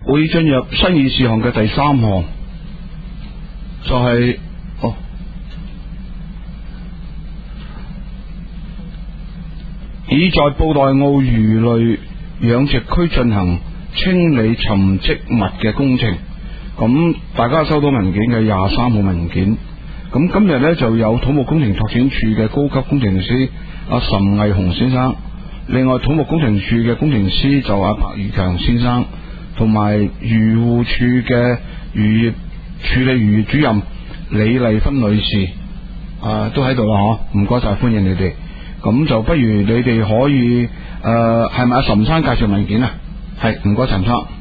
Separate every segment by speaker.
Speaker 1: 會進入新議事項嘅第3項，就係已在布袋澳魚類養殖區進行清理沉積物嘅工程。咁大家收到文件嘅23號文件。咁今日呢，就有土木工程拓展處嘅高級工程師阿岑毅雄先生，另外土木工程處嘅工程師就阿白如強先生，同埋漁護處嘅漁業處理漁業主任李麗芬女士都喺度啦嗬，唔該晒，歡迎你哋。咁就不如你哋可以係咪阿岑生介紹文件啊？係，唔該岑生。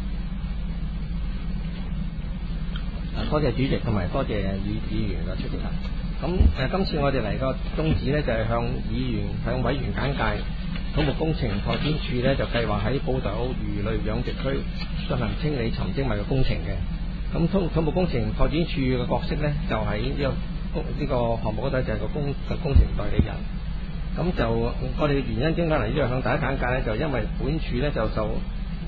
Speaker 2: 多謝主席同埋多謝議員嘅出席啦。咁今次我哋嚟個宗旨呢，就係向委員簡介土木工程拓展處呢，就計劃喺布袋澳魚類養殖區進行清理沉積物嘅工程嘅。咁土木工程拓展處嘅角色呢，就喺呢個項目嗰度就係個工程代理人。咁就我哋原因點解嚟呢度向大家簡介呢？就因為本處呢，就受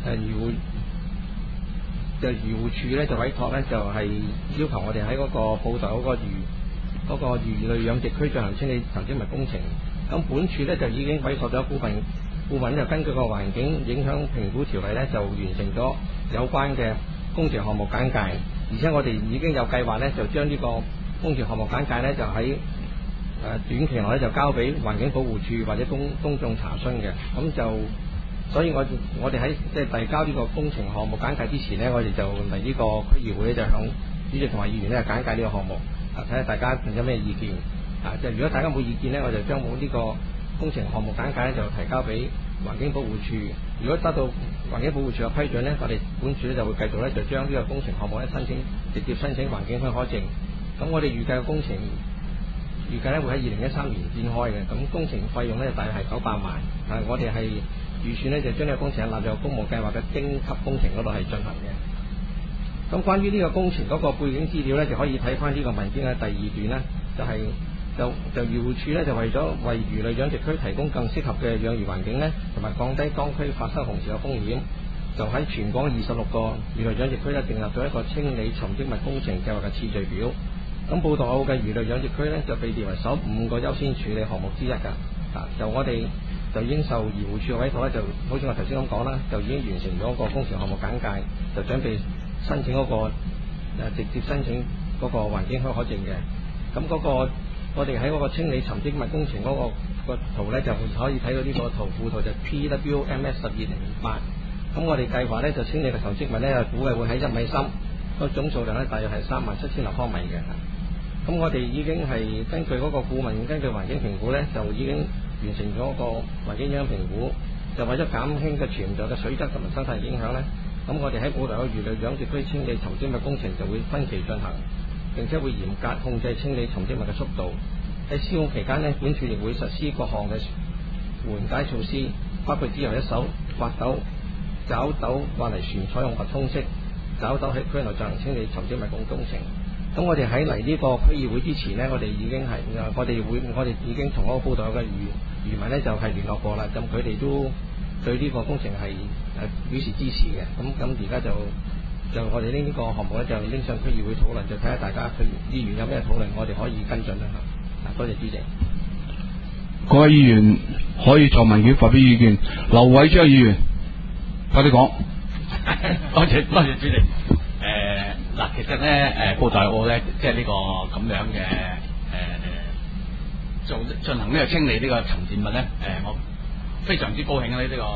Speaker 2: 漁護處咧就委託咧就係要求我哋喺嗰個布袋嗰個魚類養殖區進行清理沉積物工程。咁本處咧就已經委託咗顧問就根據個環境影響評估條例咧就完成咗有關嘅工程項目簡介，而且我哋已經有計劃咧就將呢個工程項目簡介咧就喺短期內咧就交俾環境保護處或者公眾查詢嘅。咁就所以我哋喺即係遞交呢個工程項目簡介之前呢，我哋就嚟呢個區議會咧，就向主席同埋議員咧簡介呢個項目，睇下大家有咩意見。就如果大家冇意見呢，我就將呢個工程項目簡介咧就提交俾環境保護處。如果得到環境保護處嘅批准呢，我哋本處咧就會繼續咧就將呢個工程項目咧直接申請環境許可證。咁我哋預計嘅工程預計咧會喺2013年展開嘅。咁工程費用咧大約係900萬。我哋係預算咧就將呢個工程納入公務計劃嘅經級工程嗰度係進行嘅。咁關於呢個工程嗰個背景資料咧，就可以睇翻呢個文件嘅第2段咧，就漁護處咧就為咗為魚類養殖區提供更適合嘅養魚環境咧，同埋降低當區發生洪潮嘅風險，就喺全港26個魚類養殖區咧訂立咗一個清理沉積物工程計劃嘅次序表。咁布袋澳嘅魚類養殖區咧就被列為首5個優先處理項目之一㗎。就我哋就已經受漁護處嘅委託咧，就好似我頭先咁講啦，就已經完成咗個工程項目簡介，就準備申請嗰個直接申請嗰個環境許可證嘅。咁嗰個我哋喺嗰個清理沉積物工程嗰個圖咧，就可以睇到呢個附圖就 PWMS 1208。咁我哋計劃咧就清理嘅沉積物咧，估計會喺1米深，個總數量咧大約係37000立方米嘅。咁我哋已經係根據嗰個顧問根據環境評估咧，就已經完成咗個環境影響評估，就為咗減輕嘅潛在嘅水質同埋生態影響咧，咁我哋喺布袋澳魚類養殖區清理沉積物工程就會分期進行，並且會嚴格控制清理沉積物嘅速度。喺施工期間呢，本處亦會實施各項嘅緩解措施，包括只由一艘挖斗、爪斗挖泥船採用拔通式爪斗喺區內進行清理沉積物工程。咁我哋喺嚟呢個區議會之前呢，我哋已經已經同嗰個布袋澳嘅漁民呢就係聯絡過啦，咁佢哋都對呢個工程係表示支持嘅。咁而家就我哋拎呢個項目咧就拎上區議會討論，就睇下大家議員有咩討論，我哋可以跟進啦。多謝主席。
Speaker 1: 各位議員可以就文件發表意見。劉偉章議員，快啲講。
Speaker 3: 多謝主席。其實咧，布袋澳咧，即係呢個咁樣嘅進行呢個清理呢個沉澱物咧，我非常之高興咧，呢個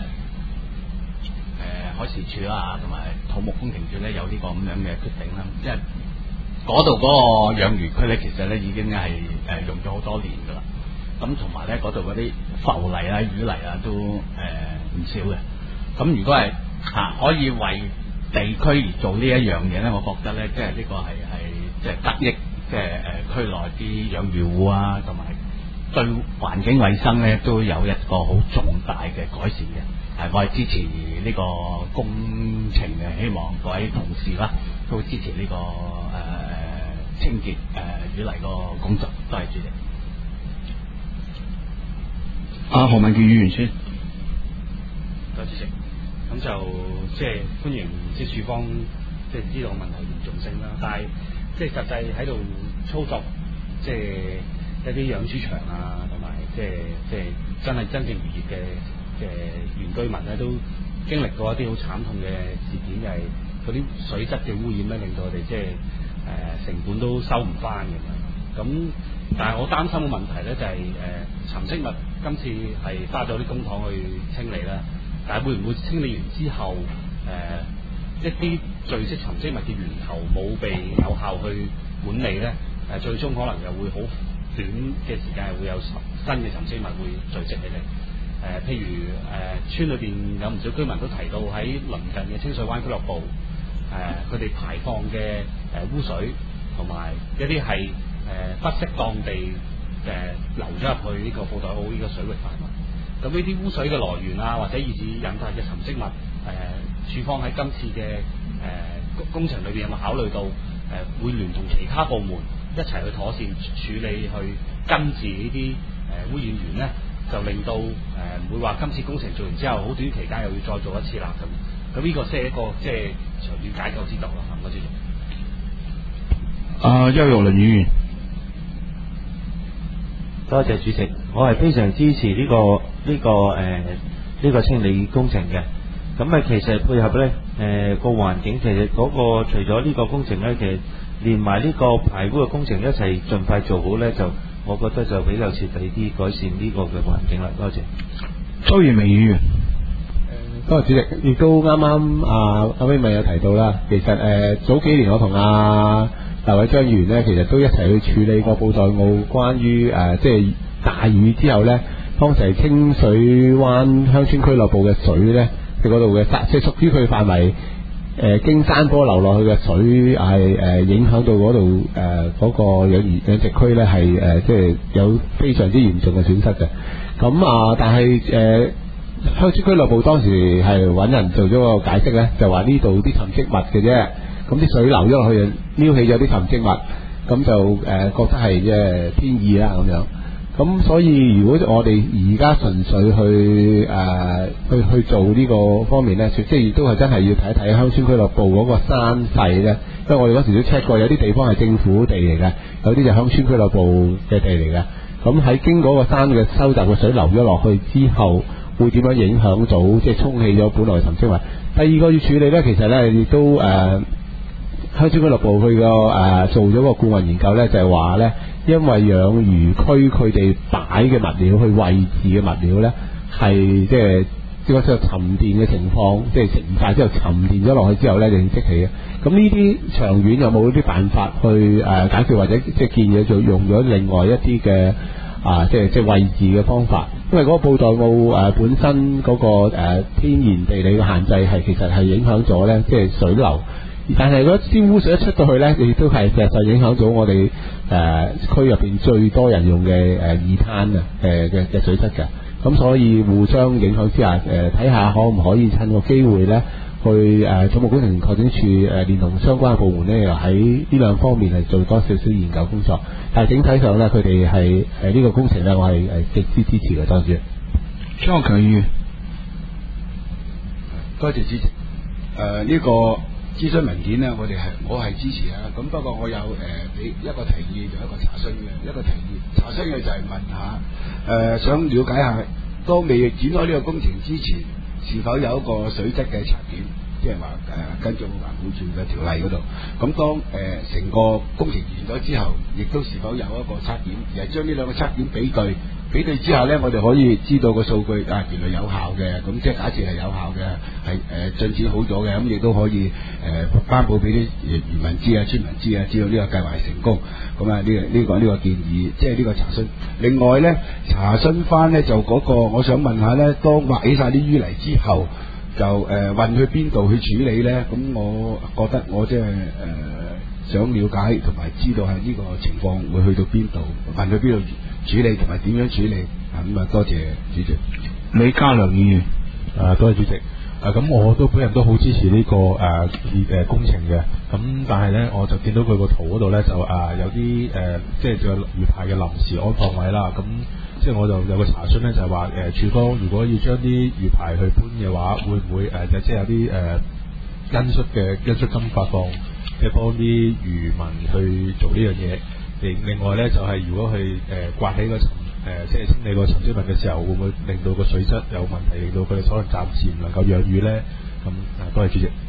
Speaker 3: 海事處啦，同埋土木工程處咧有呢個咁樣嘅決定啦。因為嗰度嗰個養魚區咧，其實咧已經係用咗好多年噶啦。咁同埋咧，嗰度嗰啲浮泥啊、淤泥啊都唔少嘅。咁如果係可以為地區而做呢一樣嘢咧，我覺得咧，即係呢個係即係得益，即係區內啲養魚戶啊，同埋對環境衛生咧都有一個好重大嘅改善嘅。我係支持呢個工程嘅，希望各位同事啦都支持呢個清潔淤泥個工作。多謝主席。
Speaker 1: 何文傑議員先。
Speaker 4: 多謝主席。 咁就即係歡迎即係處方即係知道個問題嚴重性啦。但係即係實際喺度操作，即係一啲養豬場啊，同埋即係真正漁業嘅原居民咧，都經歷過一啲好慘痛嘅事件，就係嗰啲水質嘅污染咧，令到我哋即係成本都收唔翻咁樣。咁但係我擔心嘅問題咧就係沉積物今次係花咗啲公帑去清理啦，但係會唔會清理完之後一啲聚積沉積物嘅源頭冇被有效去管理咧？最終可能又會好短嘅時間係會有新嘅沉積物會聚積起嚟。譬如村裏邊有唔少居民都提到喺鄰近嘅清水灣俱樂部，佢哋排放嘅污水同埋一啲係不適當地流咗入去呢個布袋澳呢個水域範圍。咁呢啲污水嘅來源啊，或者以至引發嘅沉積物，處方喺今次嘅工程裏邊有冇考慮到會聯同其他部門一齊去妥善處理，去根治呢啲污染源咧，就令到唔會話今次工程做完之後，好短期間又要再做一次啦咁。咁呢個先係一個即係長遠解救之道啦，唔該主席。
Speaker 1: 邱玉麟議員，
Speaker 5: 多謝主席，我係非常支持呢個清理工程嘅。咁其實配合咧個環境，其實嗰個除咗呢個工程咧，其實連埋呢個排污嘅工程一齊盡快做好咧，就我覺得就比較徹底啲改善呢個嘅環境啦。多謝。
Speaker 1: 周賢明議員。
Speaker 6: 多謝主席，亦都啱啱阿威咪有提到啦。其實早幾年我同大偉張議員咧，其實都一齊去處理過布袋澳關於即係大雨之後咧，當時係清水灣鄉村俱樂部嘅水咧，佢嗰度嘅即係屬於佢範圍經山坡流落去嘅水係影響到嗰度嗰個養殖區咧係即係有非常之嚴重嘅損失嘅。咁但係鄉村俱樂部當時係揾人做咗個解釋咧，就話呢度啲沉積物嘅啫。咁啲水流咗落去，撩起咗啲沉積物，咁就覺得係即係天意啦咁樣。咁所以如果我哋而家純粹去做呢個方面咧，即係亦都係真係要睇一睇鄉村俱樂部嗰個山勢咧，因為我哋嗰時都 check 過，有啲地方係政府地嚟嘅，有啲就鄉村俱樂部嘅地嚟嘅。咁喺經過個山嘅收集嘅水流咗落去之後，會點樣影響到即係沖起咗本來嘅沉積物？第二個要處理咧，其實咧亦都鄉村俱樂部佢個做咗個顧問研究咧，就係話咧，因為養魚區佢哋擺嘅物料去位置嘅物料咧，係即係嗰個沉澱嘅情況，即係食唔晒之後沉澱咗落去之後咧，就積起嘅。咁呢啲長遠有冇啲辦法去解決，或者即係建議就用咗另外一啲嘅即係位置嘅方法？因為嗰個布袋澳本身嗰個天然地理嘅限制係其實係影響咗咧，即係水流。但係嗰啲污水一出到去咧，亦都係實際影響咗我哋區入邊最多人用嘅二灘嘅水質嘅。咁所以互相影響之下，睇下可唔可以趁個機會咧，去土木工程拓展署連同相關嘅部門咧，又喺呢兩方面係做多少少研究工作。但係整體上咧，佢哋係呢個工程咧，我係極之支持嘅。多謝。
Speaker 1: 張學強議員，
Speaker 7: 多謝主席。呢個諮詢文件咧，我係支持啊。咁不過我有俾一個提議，就一個查詢嘅一個提議。查詢嘅就係問下想了解下，當未展開呢個工程之前，是否有一個水質嘅測檢，即係話根據環保署嘅條例嗰度。咁當成個工程完咗之後，亦都是否有一個測檢，而係將呢兩個測檢比對之後咧，我哋可以知道個數據原來有效嘅，咁即係假設係有效嘅，係進展好咗嘅，咁亦都可以頒布俾啲漁民知啊、村民知啊，知道呢個計劃係成功。咁啊，呢個建議，即係呢個查詢。另外咧，查詢翻咧就嗰個，我想問下咧，當挖起晒啲淤泥之後，就運去邊度去處理咧？咁我覺得我即係想了解同埋知道係呢個情況會去到邊度，運去邊度處理同埋點樣處理。咁啊，多謝主席。
Speaker 1: 李家良議員，
Speaker 8: 多謝主席。咁我本人都好支持呢個工程嘅。咁但係咧，我就見到佢個圖嗰度咧，就有啲即係叫魚排嘅臨時安放位啦。咁即係我就有個查詢咧，就係話處方如果要將啲魚排去搬嘅話，會唔會即係有啲恩恤金發放，即係幫啲漁民去做呢樣嘢？另外咧就係、如果去刮起個即係清理個沉積物嘅時候，會唔會令到個水質有問題，令到佢哋可能暫時唔能夠養魚咧？咁多謝主席。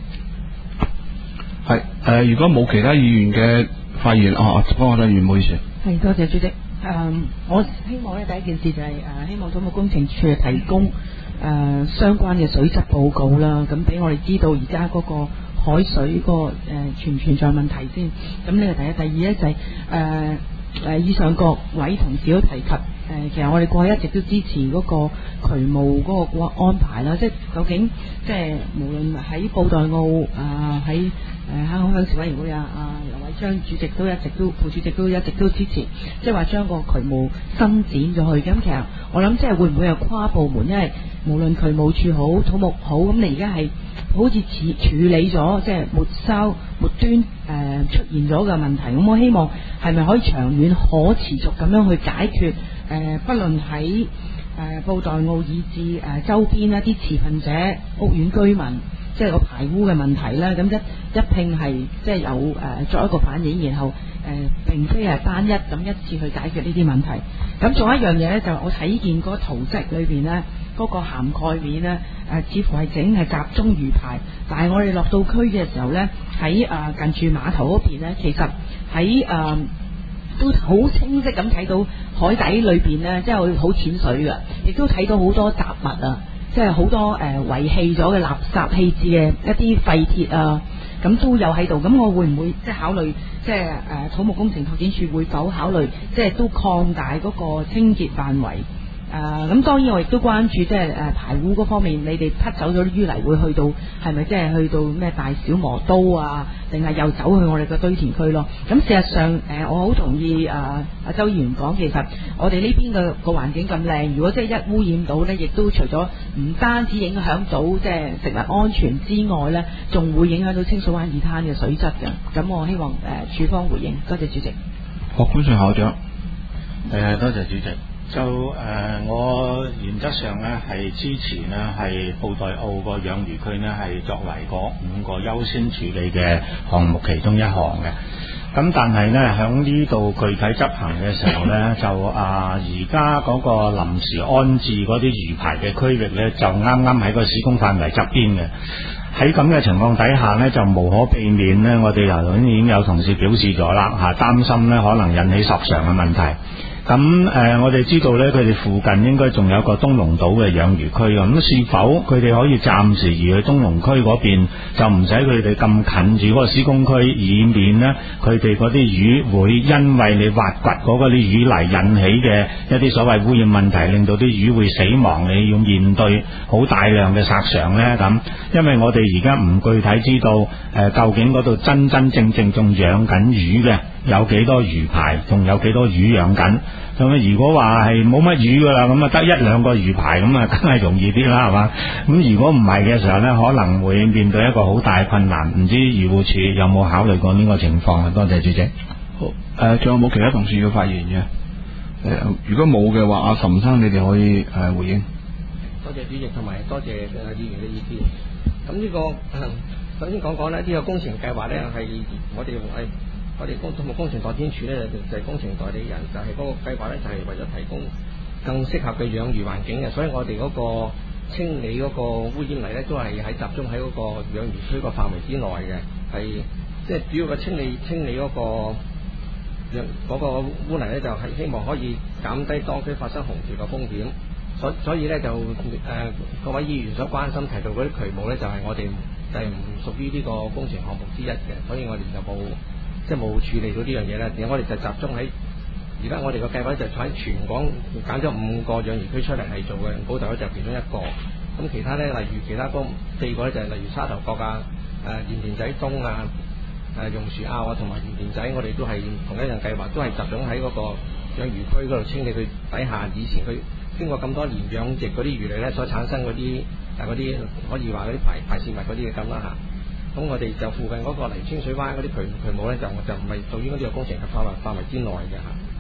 Speaker 1: 係如果冇其他議員嘅發言，方學議員唔好意思。
Speaker 9: 係多謝主席。我希望咧第一件事就係希望土木工程處提供相關嘅水質報告啦，咁俾我哋知道而家嗰個海水嗰個存唔存在問題先。咁呢個第一，第二咧就係以上各位同事都提及其實我哋過去一直都支持嗰個渠務嗰個安排啦，即係究竟即係無論喺布袋澳喺香港鄉事委員會劉偉章主席都一直都副主席都一直都支持，即係話將個渠務伸展咗去。咁其實我諗即係會唔會有跨部門，因為無論渠務處好土木好，咁你而家係好似處理咗即係末端出現咗嘅問題，咁我希望係咪可以長遠可持續咁樣去解決不論喺布袋澳以至周邊一啲持份者屋苑居民即係個排污嘅問題啦，咁一併係即係有作一個反映，然後並非係單一咁一次去解決呢啲問題。咁仲有一樣嘢咧，就我睇見嗰個圖則裏邊咧，嗰個涵蓋面咧似乎係整係集中魚排，但係我哋落到區嘅時候咧，喺近住碼頭嗰邊咧，其實喺都好清晰咁睇到海底裏邊咧，即係好淺水嘅，亦都睇到好多雜物啊，即係好多遺棄咗嘅垃圾棄置嘅一啲廢鐵啊，咁都有喺度。咁我會唔會即係考慮即係土木工程拓展署會否考慮即係都擴大嗰個清潔範圍？咁當然我亦都關注即係排污嗰方面，你哋剔走咗啲淤泥會去到係咪即係去到咩大小磨刀啊，定係又走去我哋個堆填區咯？咁事實上我好同意阿周議員講，其實我哋呢邊嘅個環境咁靚，如果即係一污染到呢，亦都除咗唔單止影響到即係食物安全之外呢，仲會影響到清水灣二灘嘅水質嘅。咁我希望署方回應。多謝主席。
Speaker 1: 何冠順校長。
Speaker 10: 多謝主席。我原則上咧係支持咧係布袋澳個養魚區咧係作為嗰5個優先處理嘅項目其中一項嘅。咁但係咧響呢度具體執行嘅時候咧，就而家嗰個臨時安置嗰啲魚排嘅區域咧，就啱啱喺個施工範圍側邊嘅。喺咁嘅情況底下呢，就無可避免呢，我哋由頭已經有同事表示咗啦，擔心呢可能引起索償嘅問題。咁我哋知道呢，佢哋附近應該仲有個東龍島嘅養魚區，咁是否佢哋可以暫時移去東龍區嗰邊，就唔使佢哋咁近住嗰個施工區，以免呢佢哋嗰啲魚會因為你挖掘嗰啲魚泥引起嘅一啲所謂污染問題，令到啲魚會死亡，你要面對好大量嘅索償呢？咁，因為我哋而家唔具體知道究竟嗰度真正仲養緊魚嘅有幾多魚排，仲有幾多魚養緊。咁如果話係冇乜魚噶啦，咁得1、2個魚排，咁梗係容易啲啦，係嘛？咁如果唔係嘅時候呢，可能會面對一個好大困難。唔知漁護署有冇考慮過呢個情況啊？多謝主席。
Speaker 1: 好，仲有冇其他同事要發言嘅？如果冇嘅話，阿岑生你哋可以回應。
Speaker 2: 多謝主席，同埋多謝議員嘅意見。咁呢個首先講呢，呢個工程計劃呢，係我哋土木工程拓展署呢，就係工程代理人，就係嗰個計劃呢，就係為咗提供更適合嘅養魚環境嘅，所以我哋嗰個清理嗰個污染泥呢，都係喺集中喺嗰個養魚區個範圍之內嘅，係即係主要嘅清理嗰個污泥呢，就係希望可以減低當區發生洪潮嘅風險。所以呢，就各位議員所關心提到嗰啲渠務呢，就係我哋就係唔屬於呢個工程項目之一嘅，所以我哋就冇處理到呢樣嘢啦。我哋就集中喺而家我哋個計劃就喺全港揀咗5個養魚區出嚟係做嘅，布袋澳就其中一個。咁其他呢，例如其他嗰4個呢，就係例如沙頭角鹽田仔東榕樹坳同埋鹽田仔，我哋都係同一樣計劃，都係集中喺嗰個養魚區嗰度清理佢底下以前佢經過咁多年養殖嗰啲魚類呢所產生嗰啲可以話嗰啲排泄物嗰啲嘅咁啦嚇。咁我哋就附近嗰個嚟清水灣嗰啲渠務咧，就唔係屬於嗰啲工程嘅範圍之內嘅嚇。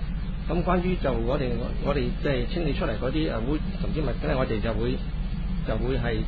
Speaker 2: 咁關於就我哋即係清理出嚟嗰啲污沉積物咧，我哋就會係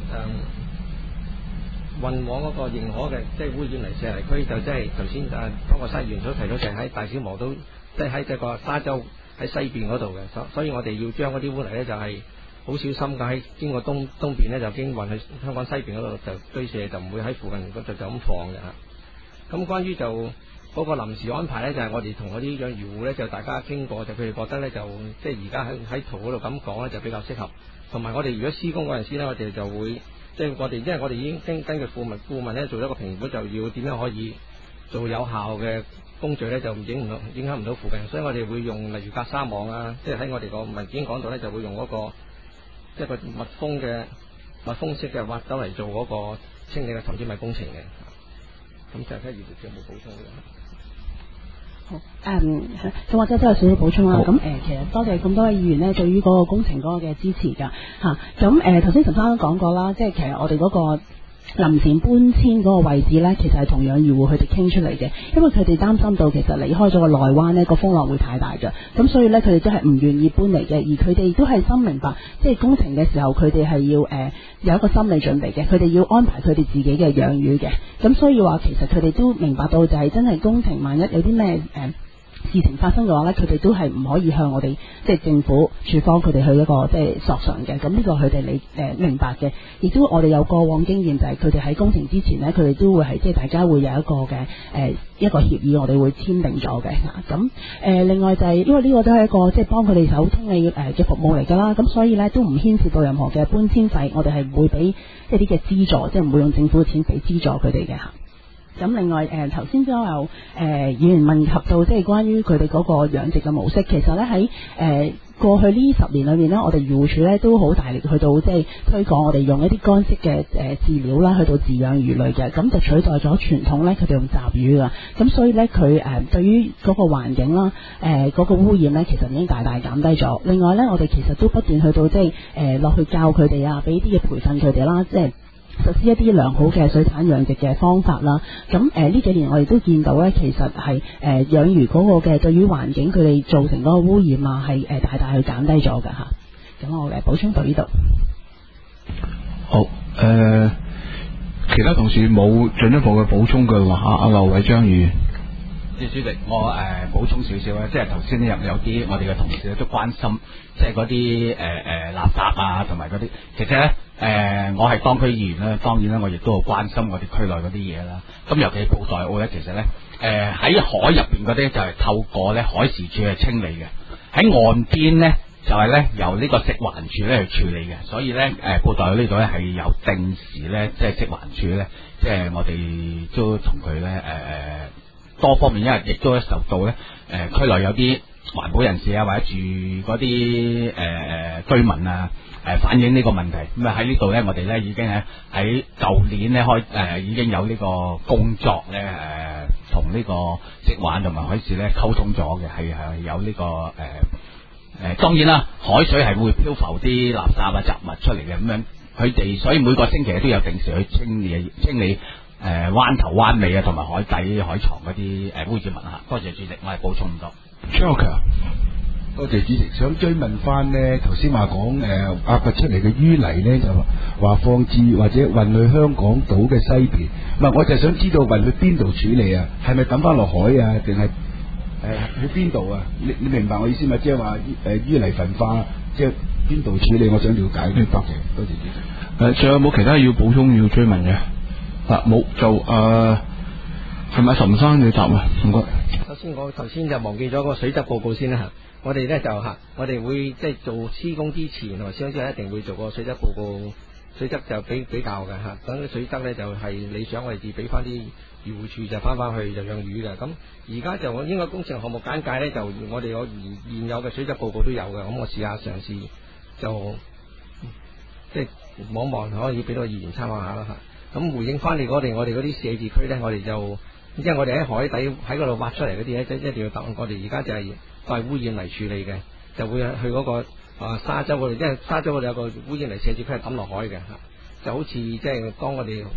Speaker 2: 運往嗰個認可嘅即係污染泥石泥區，就即係頭先嗰個沙議員所提到，就係喺大小磨都即係喺這個沙洲喺西邊嗰度嘅，所以我哋要將嗰啲污泥咧就係好小心咁喺經過東邊咧就經運去香港西邊嗰度就堆卸，就唔會喺附近嗰度就咁放嘅嚇。咁關於就嗰個臨時安排咧，就係我哋同嗰啲養魚戶咧就大家傾過，就佢哋覺得咧就即係而家喺圖嗰度咁講咧就比較適合。同埋我哋如果施工嗰陣時咧，我哋就會即係因為我哋已經根據顧問咧做咗個評估，就要點樣可以做有效嘅工序咧，就影響唔到附近，所以我哋會用例如格沙網啊，即係喺我哋個文件講到咧，就會用嗰個一個密封式嘅挖斗嚟做嗰個清理嘅沉積物工程嘅。咁就睇下葉局長有冇補充嘅。
Speaker 11: 好，咁或者都有少少補充啦。咁其實多謝咁多位議員咧，對於嗰個工程嗰個嘅支持㗎嚇。咁頭先陳生都講過啦，即係其實我哋嗰個臨時搬遷嗰個位置咧，其實係同養魚戶佢哋傾出嚟嘅，因為佢哋擔心到其實離開咗個內灣呢個風浪會太大嘅，咁所以咧佢哋都係唔願意搬嚟嘅，而佢哋亦都係深明白，即係工程嘅時候佢哋係要有一個心理準備嘅，佢哋要安排佢哋自己嘅養魚嘅，咁所以話其實佢哋都明白到就係真係工程萬一有啲咩事情發生嘅話咧，佢哋都係唔可以向我哋即係政府處方佢哋去一個即係索償嘅。咁呢個佢哋明白嘅，亦都我哋有過往經驗，就係佢哋喺工程之前呢，佢哋都會係即係大家會有一個嘅一個協議，我哋會簽訂咗嘅。咁另外就係因為呢個都係一個即係幫佢哋手清理嘅服務嚟㗎啦，咁所以咧都唔牽涉到任何嘅搬遷費，我哋係唔會俾即係啲嘅資助，即係唔會用政府嘅錢俾資助佢哋嘅嚇。咁另外頭先都有議員問及到即係關於佢哋嗰個養殖嘅模式，其實咧喺過去呢10年裏面咧，我哋漁護署咧都好大力去到即係推廣我哋用一啲乾式嘅飼料啦，去到飼養魚類嘅，咁就取代咗傳統咧佢哋用雜魚噶，咁所以咧佢對於嗰個環境啦嗰個污染咧，其實已經大大減低咗。另外咧，我哋其實都不斷去到即係落去教佢哋啊，俾啲嘅培訓佢哋啦，即係實施一啲良好嘅水產養殖嘅方法啦，咁呢幾年我哋都見到咧，其實係養魚嗰個嘅對於環境佢哋造成嗰個污染啊，係大大去減低咗㗎嚇。咁我補充到呢度。
Speaker 1: 好，其他同事冇進一步嘅補充嘅話，阿劉偉章議員。
Speaker 3: 主席，我補充少少咧，即係頭先有啲我哋嘅同事咧都關心，即係嗰啲垃圾啊，同埋嗰啲，其實咧我係當區議員咧，當然咧我亦都好關心我哋區內嗰啲嘢啦。咁尤其係布袋澳咧，其實咧喺海入邊嗰啲就係透過咧海事處去清理嘅，喺岸邊咧就係咧由呢個食環署咧去處理嘅，所以咧布袋澳呢度咧係有定時咧，即係食環署咧，即係我哋都同佢咧多方面，因為亦都受到咧區內有啲環保人士啊，或者住嗰啲居民啊反映呢個問題。咁喺呢度咧，我哋咧已經喺舊年咧已經有呢個工作咧同呢個食環同埋海事咧溝通咗嘅，係有呢個當然啦，海水係會漂浮啲垃圾啊雜物出嚟嘅，咁樣佢哋所以每個星期都有定時去清理灣頭灣尾啊，同埋海底海床嗰啲污染物嚇。多謝主席，我係補充唔到。
Speaker 7: 張學強，多謝主席。想追問翻呢，頭先話講挖掘出嚟嘅淤泥呢，就話放置或者運去香港島嘅西邊。唔係，我就想知道運去邊度處理啊？係咪抌翻落海啊？定係去邊度啊？你明白我意思嘛？即係話淤泥焚化，即係邊度處理？我想了解。多謝主席。
Speaker 1: 仲有冇其他要補充要追問嘅？冇就係咪岑生你答啊？唔該。
Speaker 2: 首先我頭先就忘記咗個水質報告先啦。我哋咧就我哋會即係做施工之前同埋施工之後一定會做個水質報告，水質就比較嘅嚇。等啲水質咧就係理想，我哋至俾翻啲漁護處就翻去就養魚嘅。咁而家就應該工程項目簡介咧，就我哋有現有嘅水質報告都有嘅。咁我試下嘗試就即係望可以俾到議員參考下啦嚇。咁回應翻你我哋嗰啲寫字區咧，我哋就即係我哋喺海底喺嗰度挖出嚟嗰啲咧，一定要等。我哋而家就係帶污染嚟處理嘅，就會去嗰個沙洲嗰度，因為沙洲嗰度有個污染嚟寫字區係抌落海嘅嚇，就好似即係當我哋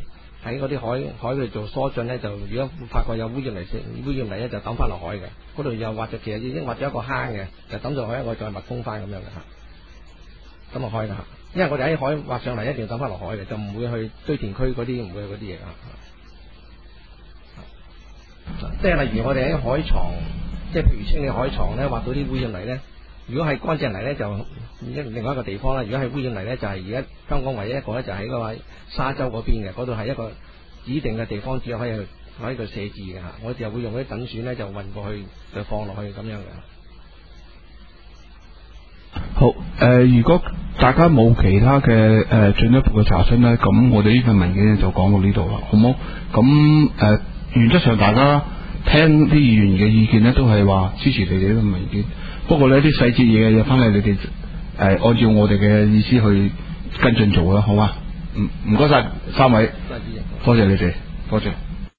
Speaker 2: 喺嗰啲海度做疏浚咧，就如果發覺有污染泥咧，就抌翻落海嘅。嗰度又挖咗，其實已經挖咗一個坑嘅，就抌咗海，我再密封翻咁樣嘅嚇，抌落海㗎嚇。因為我哋喺海挖上嚟一定要抌翻落海嘅，就唔會去堆填區嗰啲，唔會去嗰啲嘢㗎。即係例如我哋喺海床，即係譬如清理海床咧，挖到啲污染泥咧。如果係乾淨泥咧，就另外一個地方啦。如果係污染泥咧，就係而家香港唯一一個咧，就喺嗰個沙洲嗰邊嘅，嗰度係一個指定嘅地方，只可以喺度寫字嘅嚇。我哋會用嗰啲躉船咧，就運過去，就放落去咁樣嘅。
Speaker 1: 好，如果大家冇其他嘅進一步嘅查詢咧，咁我哋呢份文件咧就講到呢度啦，好冇？咁原則上大家聽啲議員嘅意見咧，都係話支持你哋呢份文件。不過呢啲細節嘢嘅翻嚟，你哋按照我哋嘅意思去跟進做啦，好嘛？唔該晒三位，多謝你哋，多謝。